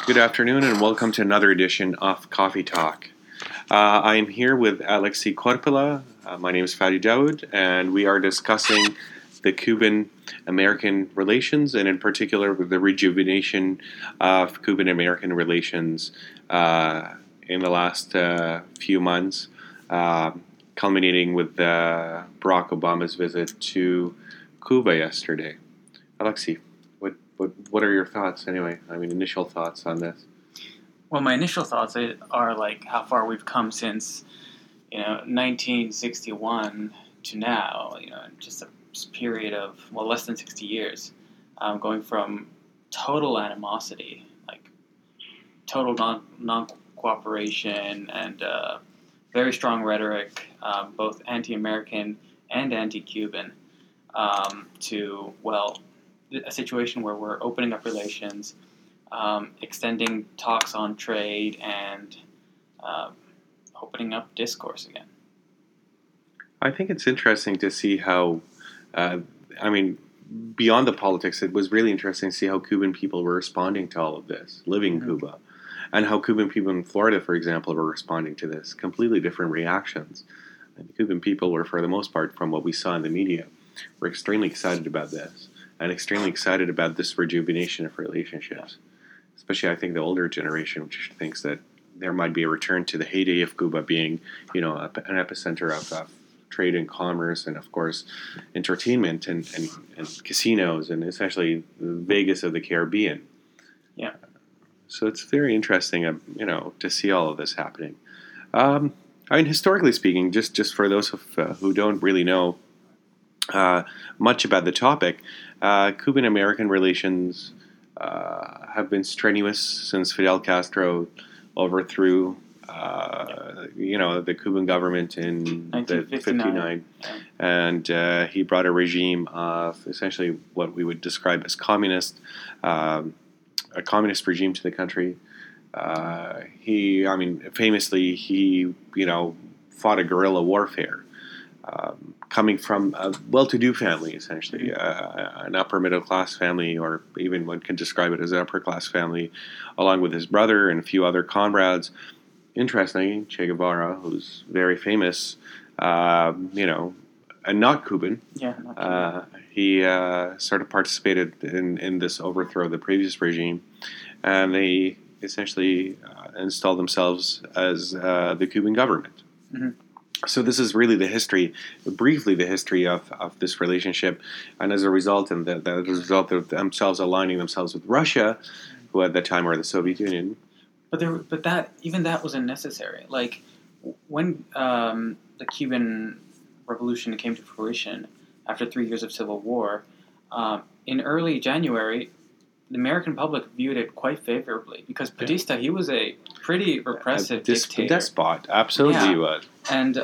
Good afternoon and welcome to another edition of Coffee Talk. I am here with Alexei Corpela. My name is Fadi Daoud, and we are discussing the Cuban-American relations, and in particular the rejuvenation of Cuban-American relations in the last few months, culminating with Barack Obama's visit to Cuba yesterday. Alexei, what are your thoughts anyway? I mean, initial thoughts on this. Well, my initial thoughts are like how far we've come since, 1961 to now. Just a period of less than 60 years, going from total animosity, like total non cooperation, and very strong rhetoric, both anti-American and anti-Cuban, to a situation where we're opening up relations, extending talks on trade, and opening up discourse again. I think it's interesting to see how, beyond the politics, it was really interesting to see how Cuban people were responding to all of this, living in Cuba, and how Cuban people in Florida, for example, were responding to this. Completely different reactions. And the Cuban people were, for the most part, from what we saw in the media, were extremely excited about this, and extremely excited about this rejuvenation of relationships. Especially, I think, the older generation, which thinks that there might be a return to the heyday of Cuba being, an epicenter of trade and commerce, and of course, entertainment and casinos, and essentially Vegas of the Caribbean. Yeah. So it's very interesting, to see all of this happening. Historically speaking, just for those who don't really know much about the topic, Cuban-American relations have been strenuous since Fidel Castro overthrew, the Cuban government in 1959, and he brought a regime of essentially what we would describe as a communist regime to the country. Famously, he fought a guerrilla warfare. Coming from a well-to-do family, essentially, an upper-middle-class family, or even one can describe it as an upper-class family, along with his brother and a few other comrades. Interestingly, Che Guevara, who's very famous, and not Cuban, he sort of participated in this overthrow of the previous regime, and they essentially installed themselves as the Cuban government. Mm-hmm. So this is really briefly the history of this relationship, and as a result, of themselves aligning themselves with Russia, who at that time were the Soviet Union. But that wasn't necessary. Like when the Cuban Revolution came to fruition after 3 years of civil war, in early January, the American public viewed it quite favorably because Batista, he was a pretty repressive dictator. Despot, absolutely he was. And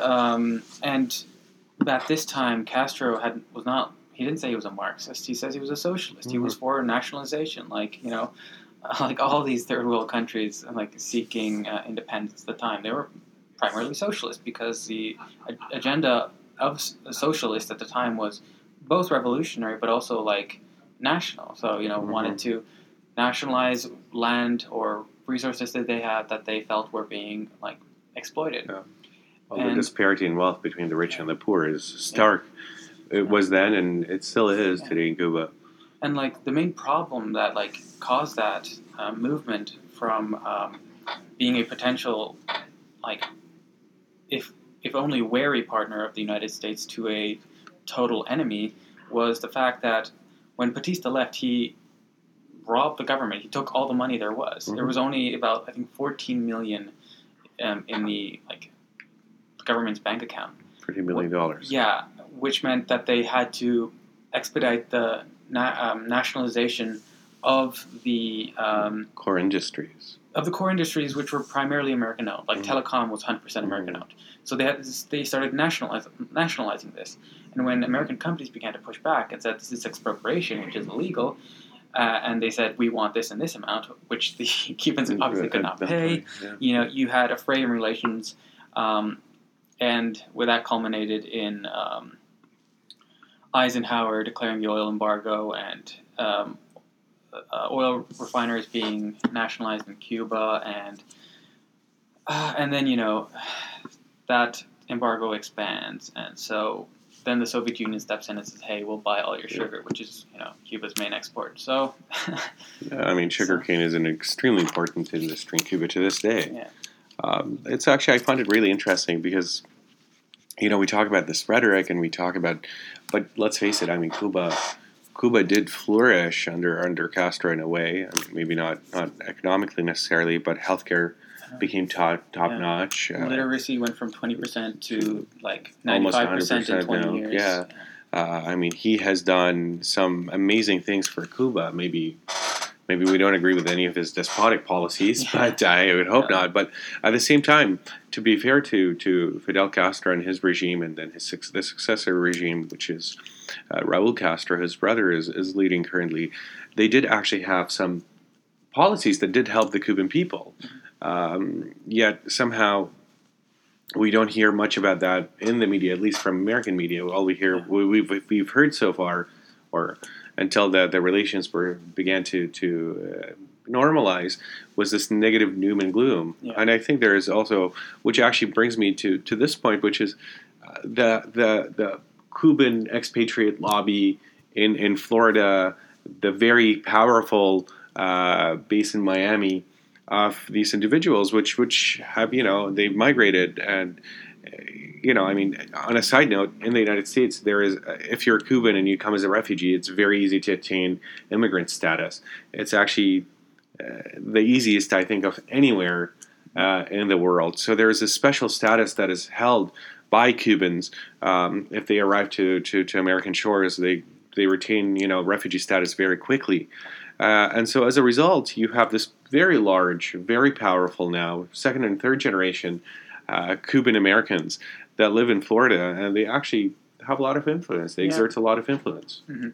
at this time, Castro he didn't say he was a Marxist. He says he was a socialist. Mm-hmm. He was for nationalization, like all these third world countries, seeking independence at the time. They were primarily socialist because the agenda of socialists at the time was both revolutionary but also national. So wanted to nationalize land or resources that they had that they felt were being exploited. Yeah. Well, the disparity in wealth between the rich and the poor is stark. Yeah. It was then, and it still is today in Cuba. And the main problem that caused that movement from being a potential if only wary partner of the United States to a total enemy was the fact that when Batista left, he robbed the government. He took all the money there was. Mm-hmm. There was only about, I think, $14 million in the government's bank account. $30 million. Yeah, which meant that they had to expedite the nationalization of the core industries. Of the core industries, which were primarily American-owned. Telecom was 100% American-owned. So they started nationalizing this. And when American companies began to push back and said this is expropriation, which is illegal, and they said we want this and this amount, which the Cubans obviously could not pay. Yeah. You had a fray in relations, and where that culminated in Eisenhower declaring the oil embargo and oil refineries being nationalized in Cuba, and then that embargo expands, and so then the Soviet Union steps in and says, "Hey, we'll buy all your sugar," which is Cuba's main export. So, I mean, sugarcane is an extremely important industry in Cuba to this day. Yeah. It's actually, I find it really interesting because we talk about this rhetoric and we talk about, but let's face it, I mean, Cuba did flourish under Castro in a way. I mean, maybe not economically necessarily, but healthcare became top notch. Literacy went from 20% to like 95% almost 100% in 20 now. years. Yeah. I mean, he has done some amazing things for Cuba. Maybe we don't agree with any of his despotic policies, but I would hope not. But at the same time, to be fair to Fidel Castro and his regime, and then the successor regime, which is Raul Castro, his brother is leading currently, they did actually have some policies that did help the Cuban people. Yet somehow we don't hear much about that in the media, at least from American media. All we hear, we've heard so far, or until the relations began to normalize, was this negative doom and gloom. Yeah. And I think there is also, which actually brings me to this point, which is the Cuban expatriate lobby in Florida, the very powerful base in Miami of these individuals, which have they've migrated, and I mean, on a side note, in the United States, there is, if you're Cuban and you come as a refugee, it's very easy to attain immigrant status. It's actually the easiest, I think, of anywhere in the world. So there is a special status that is held by Cubans if they arrive to American shores. They retain refugee status very quickly. And so as a result, you have this very large, very powerful now, second and third generation Cuban Americans that live in Florida, and they actually have a lot of influence. They exert a lot of influence. Mm-hmm.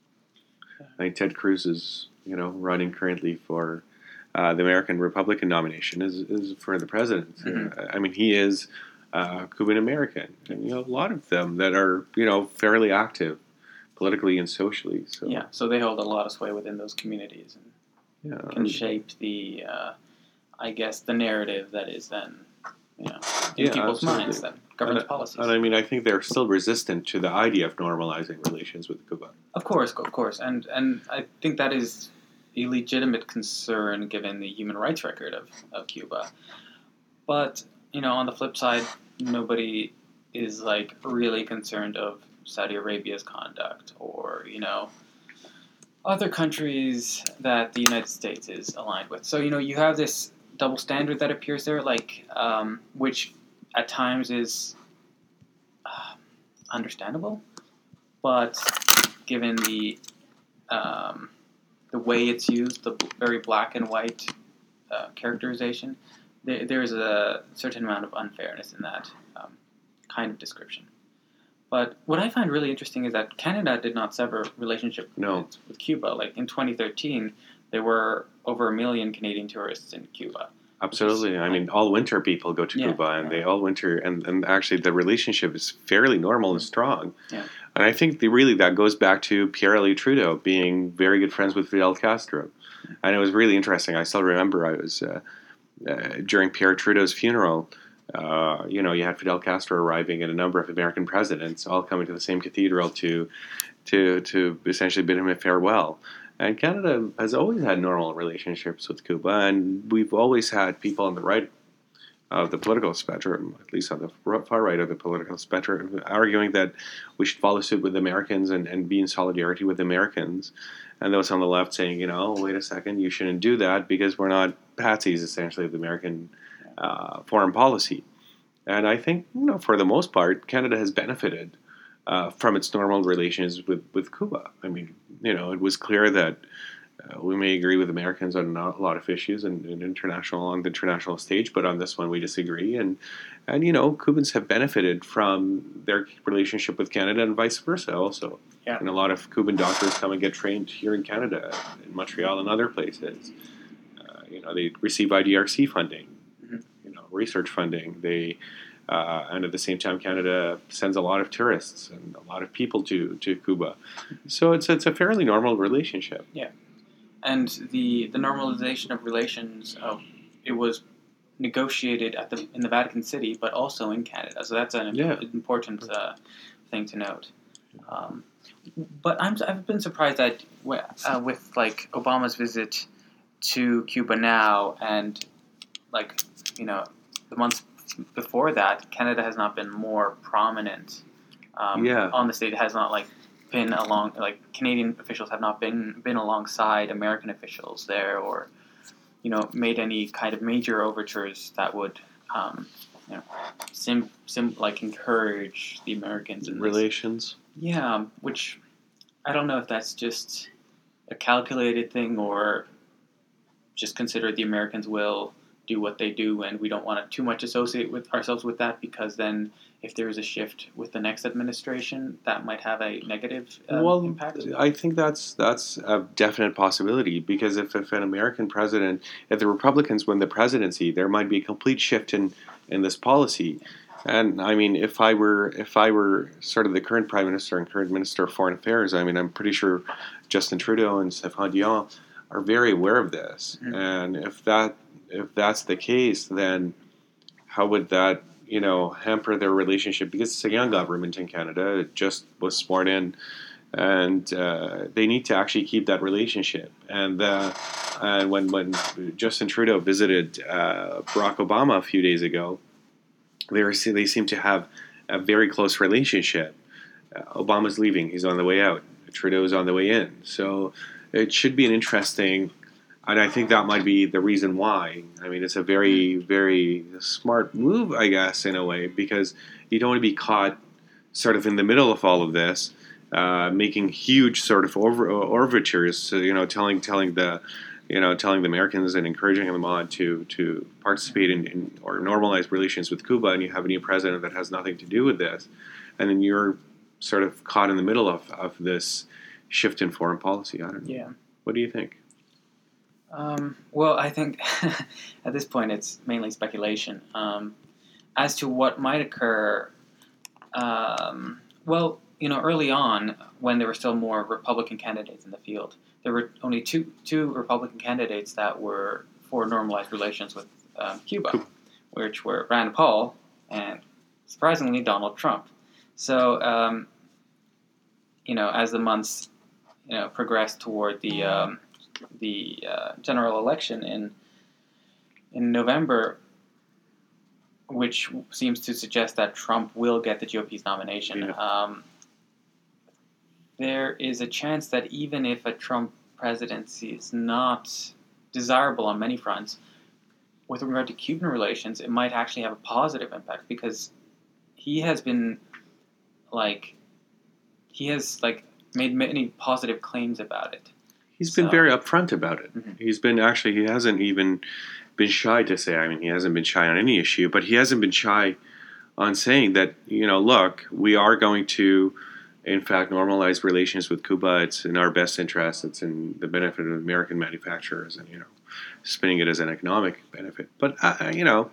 I think Ted Cruz is, running currently for the American Republican nomination is for the president. Mm-hmm. I mean, he is Cuban American, and a lot of them that are fairly active politically and socially. So they hold a lot of sway within those communities and can shape the, I guess, the narrative that is then, in people's minds that governs policies. And I mean, I think they're still resistant to the idea of normalizing relations with Cuba. Of course, and I think that is a legitimate concern given the human rights record of Cuba. But on the flip side, nobody is like really concerned of Saudi Arabia's conduct or, other countries that the United States is aligned with. So, you have this double standard that appears there, like, which at times is understandable, but given the way it's used, the very black and white characterization, there's a certain amount of unfairness in that kind of description. But what I find really interesting is that Canada did not sever relationship with Cuba. Like in 2013, there were over 1 million Canadian tourists in Cuba. Absolutely. I mean, all winter people go to Cuba, and they all winter, and actually the relationship is fairly normal and strong. Yeah. And I think that goes back to Pierre-Éliott Trudeau being very good friends with Fidel Castro. And it was really interesting. I still remember I was, during Pierre Trudeau's funeral, you had Fidel Castro arriving and a number of American presidents all coming to the same cathedral to essentially bid him a farewell. And Canada has always had normal relationships with Cuba, and we've always had people on the right of the political spectrum, at least on the far right of the political spectrum, arguing that we should follow suit with Americans and be in solidarity with Americans. And those on the left saying, wait a second, you shouldn't do that because we're not patsies, essentially, of the American foreign policy. And I think, for the most part, Canada has benefited from its normal relations with Cuba. I mean, it was clear that we may agree with Americans on a lot of issues on the international stage, but on this one we disagree. And Cubans have benefited from their relationship with Canada and vice versa also. Yeah. And a lot of Cuban doctors come and get trained here in Canada, in Montreal and other places. They receive IDRC funding, research funding. They and at the same time, Canada sends a lot of tourists and a lot of people to Cuba. So it's a fairly normal relationship. Yeah. and the normalization of relations it was negotiated in the Vatican City, but also in Canada. So that's an important thing to note. But I've been surprised that with like Obama's visit to Cuba now, and like the months before that, Canada has not been more prominent on the stage. It has not been along, Canadian officials have not been alongside American officials there, or made any kind of major overtures that would encourage the Americans in relations. Yeah, which I don't know if that's just a calculated thing, or just consider the Americans will do what they do, and we don't want to too much associate with ourselves with that, because then if there is a shift with the next administration, that might have a negative impact. I think that's a definite possibility, because if an American president, if the Republicans win the presidency, there might be a complete shift in this policy. And I mean, if I were sort of the current prime minister and current minister of foreign affairs, I mean, I'm pretty sure Justin Trudeau and Stéphane Dion are very aware of this. Mm-hmm. And if that's the case, then how would that hamper their relationship? Because it's a young government in Canada. It just was sworn in, and they need to actually keep that relationship. And when Justin Trudeau visited Barack Obama a few days ago, they seem to have a very close relationship. Obama's leaving; he's on the way out. Trudeau's on the way in. So it should be an interesting. And I think that might be the reason why. I mean, it's a very, very smart move, I guess, in a way, because you don't want to be caught sort of in the middle of all of this, making huge sort of overtures, so, telling the Americans and encouraging them on to participate in or normalize relations with Cuba, and you have a new president that has nothing to do with this, and then you're sort of caught in the middle of this shift in foreign policy. I don't know. Yeah. What do you think? Well, I think at this point it's mainly speculation as to what might occur. Early on, when there were still more Republican candidates in the field, there were only two Republican candidates that were for normalized relations with Cuba, which were Rand Paul and, surprisingly, Donald Trump. So, as the months progressed toward the general election in November, which seems to suggest that Trump will get the GOP's nomination. Yeah. There is a chance that even if a Trump presidency is not desirable on many fronts, with regard to Cuban relations, it might actually have a positive impact, because he has been made many positive claims about it. He's been very upfront about it. Mm-hmm. He hasn't even been shy to say, I mean, he hasn't been shy on any issue, but he hasn't been shy on saying that, look, we are going to, in fact, normalize relations with Cuba. It's in our best interest. It's in the benefit of American manufacturers, and, spinning it as an economic benefit. But, I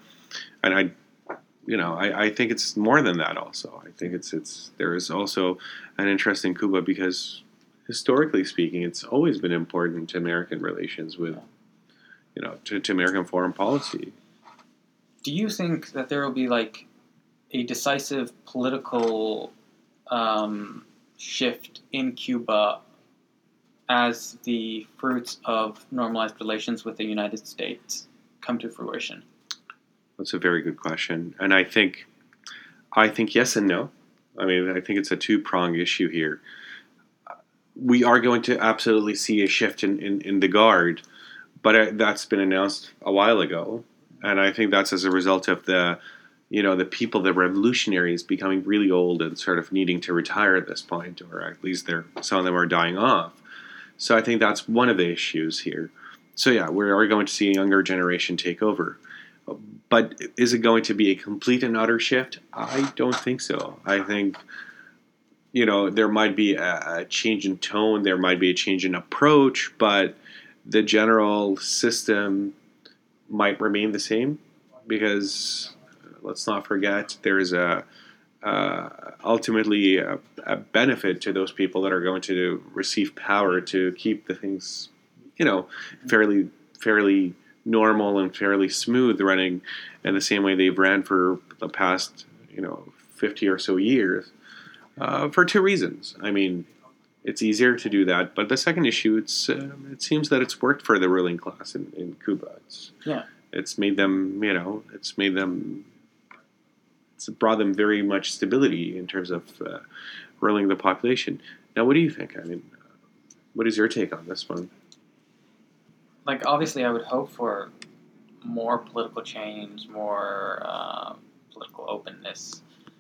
think it's more than that also. I think there is also an interest in Cuba because, historically speaking, it's always been important to American relations with, to American foreign policy. Do you think that there will be a decisive political shift in Cuba as the fruits of normalized relations with the United States come to fruition? That's a very good question, and I think yes and no. I mean, I think it's a two-pronged issue here. We are going to absolutely see a shift in the Guard, but that's been announced a while ago, and I think that's as a result of the people, the revolutionaries, becoming really old and sort of needing to retire at this point, or at least some of them are dying off. So I think that's one of the issues here. So yeah, we are going to see a younger generation take over. But is it going to be a complete and utter shift? I don't think so. I think, there might be a change in tone, there might be a change in approach, but the general system might remain the same, because let's not forget there is ultimately a benefit to those people that are going to receive power to keep the things fairly normal and fairly smooth running in the same way they've ran for the past 50 or so years, for two reasons. I mean, it's easier to do that, but the second issue, it seems that it's worked for the ruling class in Cuba. It's made them, it's brought them very much stability in terms of ruling the population. Now, what do you think? I mean, what is your take on this one? Like, obviously, I would hope for more political change, more political openness,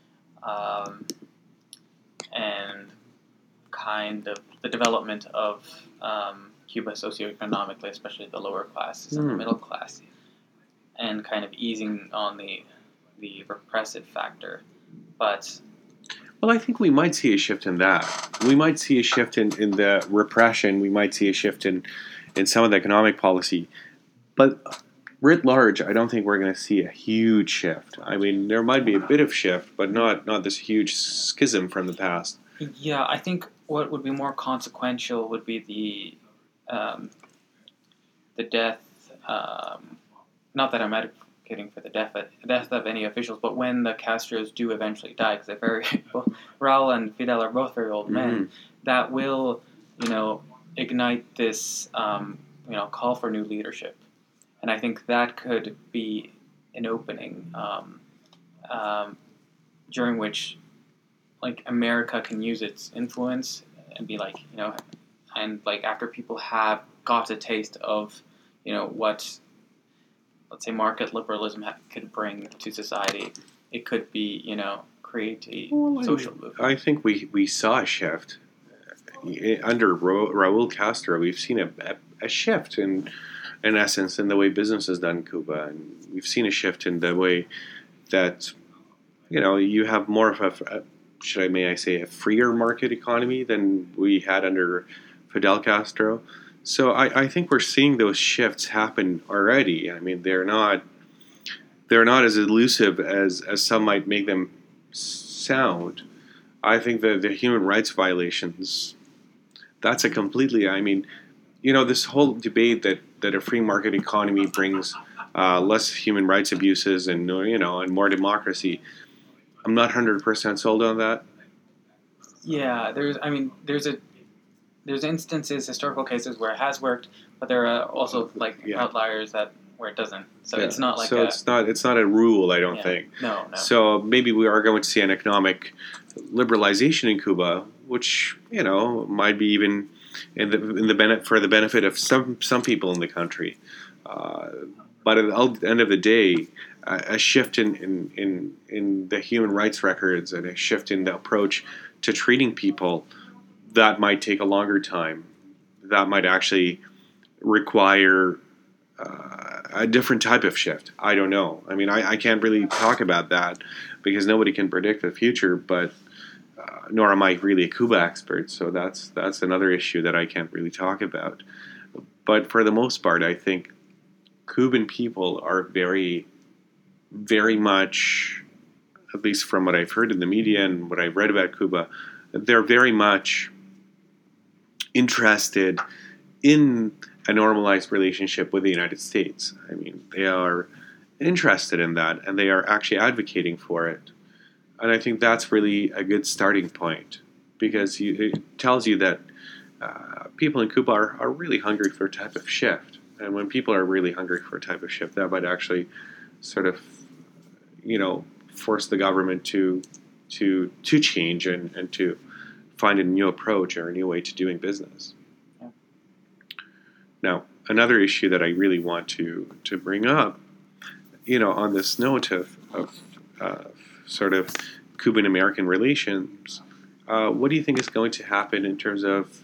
and kind of the development of Cuba socioeconomically, especially the lower classes and the middle class, and kind of easing on the repressive factor. But well, I think we might see a shift in that. We might see a shift in the repression. We might see a shift in some of the economic policy. But writ large, I don't think we're going to see a huge shift. I mean, there might be a bit of shift, but not this huge schism from the past. Yeah, I think what would be more consequential would be the death. Not that I'm advocating for the death of any officials, but when the Castros do eventually die, because Raul and Fidel are both very old men, that will, ignite this, call for new leadership, and I think that could be an opening during which, like, America can use its influence and be like, and like after people have got a taste of, what, let's say, market liberalism could bring to society, it could be, create a social movement. I think we saw a shift under Raul Castro. We've seen a shift in essence in the way business is done in Cuba, and we've seen a shift in the way that you have more of a a freer market economy than we had under Fidel Castro. So I think we're seeing those shifts happen already. I mean, they're not as elusive as some might make them sound. I think that the human rights violations, that's a completely, I mean, this whole debate that a free market economy brings less human rights abuses and and more democracy. I'm not 100% sold on that. Yeah, there's instances, historical cases where it has worked, but there are also outliers where it doesn't. So it's not like it's not a rule, I don't think. No. So maybe we are going to see an economic liberalization in Cuba, which might be even for the benefit of some people in the country. But at the end of the day, a shift in the human rights records and a shift in the approach to treating people, that might take a longer time. That might actually require a different type of shift. I don't know. I mean, I can't really talk about that because nobody can predict the future, but nor am I really a Cuba expert, so that's another issue that I can't really talk about. But for the most part, I think Cuban people are very, very much, at least from what I've heard in the media and what I've read about Cuba, they're very much interested in a normalized relationship with the United States. I mean, they are interested in that, and they are actually advocating for it. And I think that's really a good starting point, because it tells you that people in Cuba are really hungry for a type of shift. And when people are really hungry for a type of shift, that might actually sort of, force the government to change and to find a new approach or a new way to doing business. Yeah. Now, another issue that I really want to bring up, on this note of sort of Cuban-American relations, what do you think is going to happen in terms of,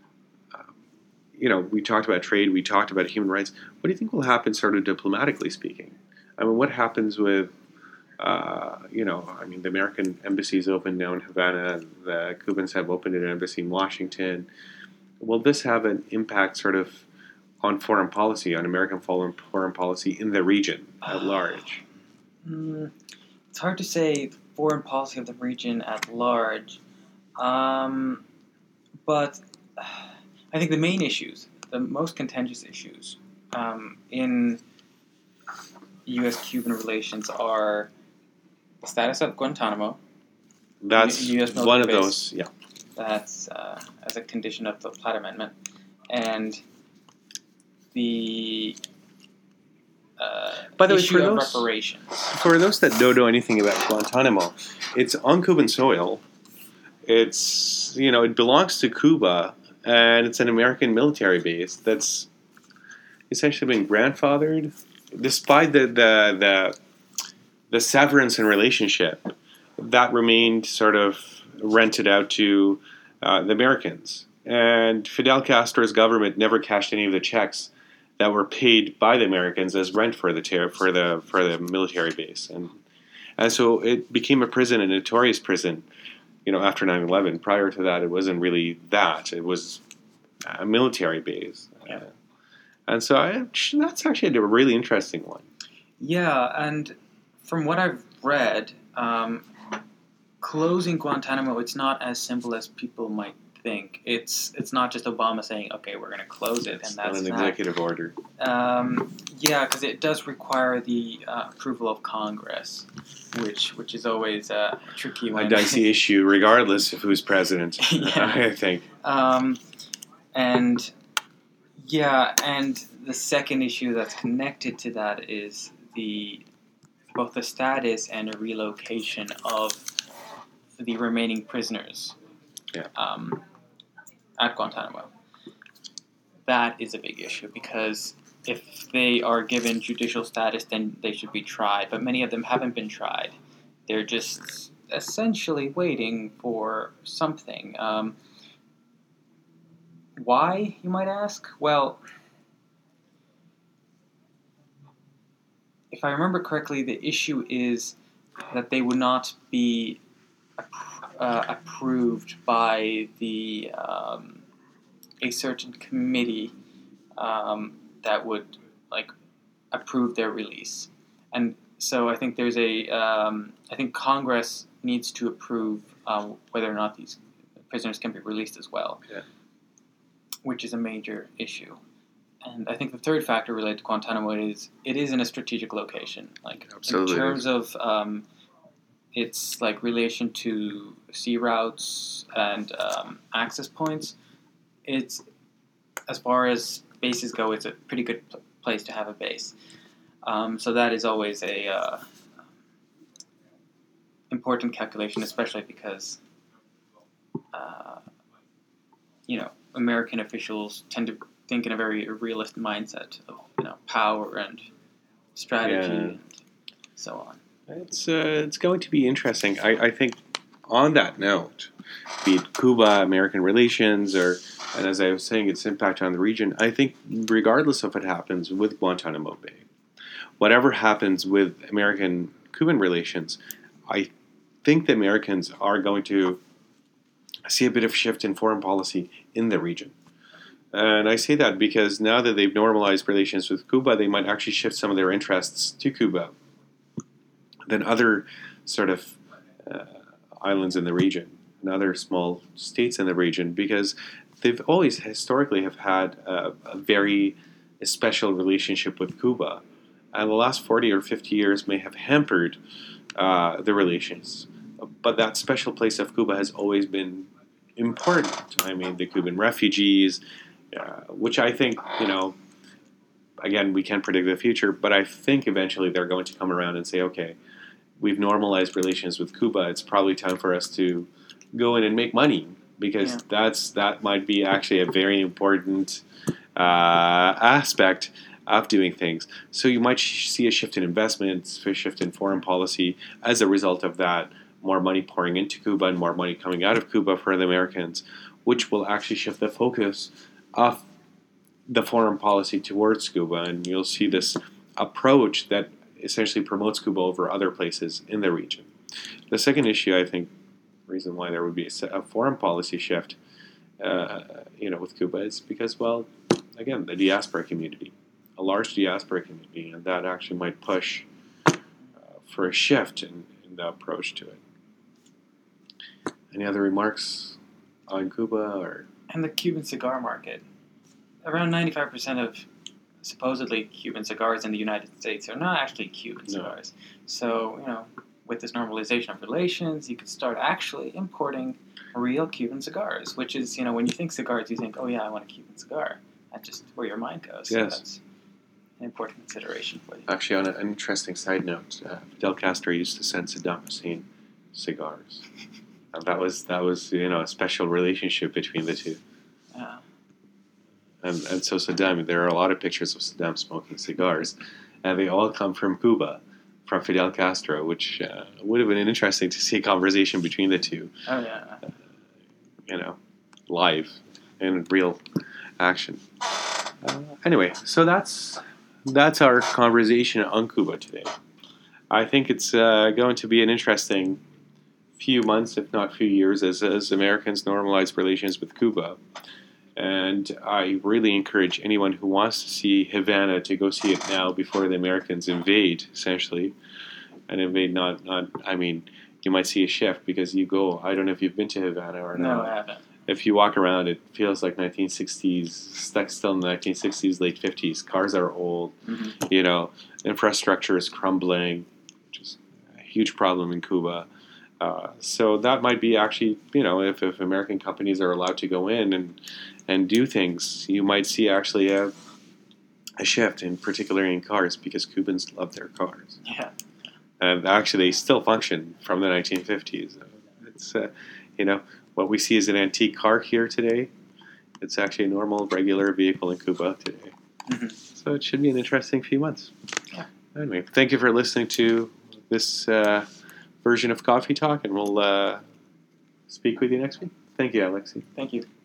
we talked about trade, we talked about human rights. What do you think will happen sort of diplomatically speaking? I mean, what happens with, the American embassy is open now in Havana, the Cubans have opened an embassy in Washington. Will this have an impact sort of on foreign policy, on American foreign policy in the region at large? It's hard to say foreign policy of the region at large, but I think the main issues the most contentious issues in U.S.-Cuban relations are the status of Guantanamo. That's US one of base. those. Yeah. That's as a condition of the Platt Amendment, and the By the way, issue of reparations. For those that don't know anything about Guantanamo, it's on Cuban soil. It's it belongs to Cuba, and it's an American military base that's essentially been grandfathered, despite the severance in relationship that remained sort of rented out to the Americans. And Fidel Castro's government never cashed any of the checks that were paid by the Americans as rent for the military base, and so it became a prison, a notorious prison. After 9/11. Prior to that, it wasn't really that. It was a military base, and so that's actually a really interesting one. Yeah, and from what I've read, closing Guantanamo, it's not as simple as people might think. It's not just Obama saying, "Okay, we're going to close it," and that's not an executive order. Yeah, because it does require the approval of Congress, which is always a tricky one. A dicey issue, regardless of who's president. I think. And the second issue that's connected to that is both the status and a relocation of the remaining prisoners. Yeah. At Guantanamo. That is a big issue because if they are given judicial status, then they should be tried. But many of them haven't been tried. They're just essentially waiting for something. Why, you might ask? Well, if I remember correctly, the issue is that they would not be approved by a certain committee that would approve their release, and so I think there's I think Congress needs to approve whether or not these prisoners can be released as well, which is a major issue. And I think the third factor related to Guantanamo is it is in a strategic location, Absolutely. In terms of its relation to sea routes and access points. It's, as far as bases go, it's a pretty good place to have a base. So that is always a important calculation, especially because American officials tend to think in a very realist mindset of power and strategy and so on. It's going to be interesting. I think on that note, be it Cuba, American relations, and as I was saying, its impact on the region, I think regardless of what happens with Guantanamo Bay, whatever happens with American-Cuban relations, I think the Americans are going to see a bit of shift in foreign policy in the region. And I say that because now that they've normalized relations with Cuba, they might actually shift some of their interests to Cuba than other sort of islands in the region and other small states in the region, because they've always historically have had a very special relationship with Cuba. And the last 40 or 50 years may have hampered the relations. But that special place of Cuba has always been important. I mean, the Cuban refugees, which I think, again, we can't predict the future, but I think eventually they're going to come around and say, okay, we've normalized relations with Cuba. It's probably time for us to go in and make money, because that might be actually a very important aspect of doing things. So you might see a shift in investments, a shift in foreign policy as a result of that, more money pouring into Cuba and more money coming out of Cuba for the Americans, which will actually shift the focus of the foreign policy towards Cuba. And you'll see this approach that essentially promotes Cuba over other places in the region. The second issue, I think, reason why there would be a foreign policy shift, with Cuba is because, well, again, the diaspora community, a large diaspora community, and that actually might push for a shift in the approach to it. Any other remarks on Cuba? And the Cuban cigar market. around 95% of supposedly Cuban cigars in the United States are not actually Cuban No. cigars. So, with this normalization of relations, you could start actually importing real Cuban cigars, which is, when you think cigars, you think, oh yeah, I want a Cuban cigar. That's just where your mind goes. So Yes. that's an important consideration for you. Actually, on an interesting side note, Fidel Castro used to send Saddam Hussein cigars. And that was a special relationship between the two. Yeah. And so Saddam, there are a lot of pictures of Saddam smoking cigars, and they all come from Cuba, from Fidel Castro, which would have been interesting to see a conversation between the two. Oh yeah. Live in real action. Anyway, so that's our conversation on Cuba today. I think it's going to be an interesting few months, if not few years, as Americans normalize relations with Cuba. And I really encourage anyone who wants to see Havana to go see it now before the Americans invade, essentially. And invade you might see a shift because you go, I don't know if you've been to Havana or not. No, I haven't. If you walk around, it feels like 1960s, stuck still in the 1960s, late 50s. Cars are old, infrastructure is crumbling, which is a huge problem in Cuba. So that might be actually, if American companies are allowed to go in and do things, you might see actually a shift, in particular in cars, because Cubans love their cars. Yeah. And actually, they still function from the 1950s. It's, what we see as an antique car here today, it's actually a normal, regular vehicle in Cuba today. Mm-hmm. So it should be an interesting few months. Yeah. Anyway, thank you for listening to this version of Coffee Talk, and we'll speak with you next week. Thank you, Alexi. Thank you.